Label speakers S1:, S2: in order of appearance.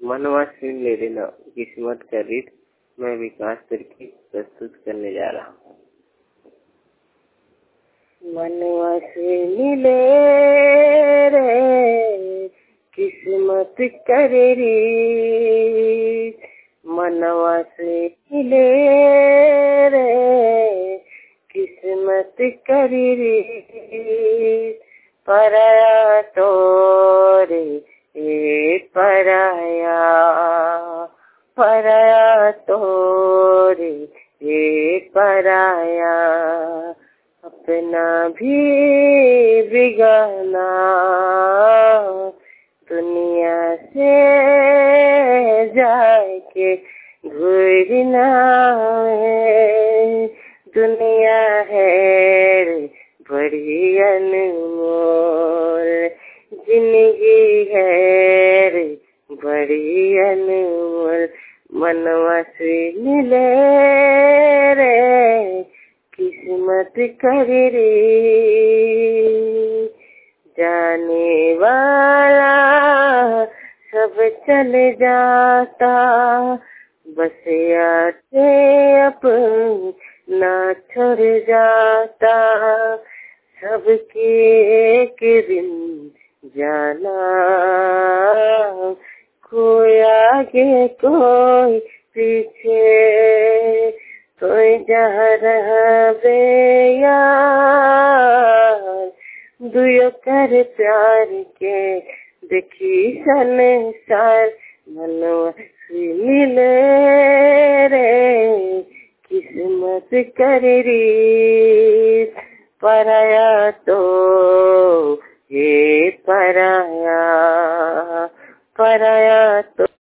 S1: मनवा छीन ले लेना किस्मत का रीत। मैं विकास तिर्की प्रस्तुत करने जा रहा हूँ। मनवा से मिले रे किस्मत करे रीत, मनवा से मिले रे किस्मत करे रीत। पराया तोरे ए पराया, पराया तोरे ए पराया, अपना भी बिगाना दुनिया से जाए के घूरना है। दुनिया है रे बड़ी अनमोल, जिंदगी है रे बड़ी अनमोल। मनवा से मिले रे किस्मत करे रे। जाने वाला सब चले जाता, बस आते अपना छोड़ जाता। सबके एक दिन जाना, कोई आगे कोई पीछे, कोई जहाँ रहबे यार। दुयो कर प्यार के देखी संसार, मनवा से मिले रे किस्मत करे रीत। पराया तो ये पराया, पराया तो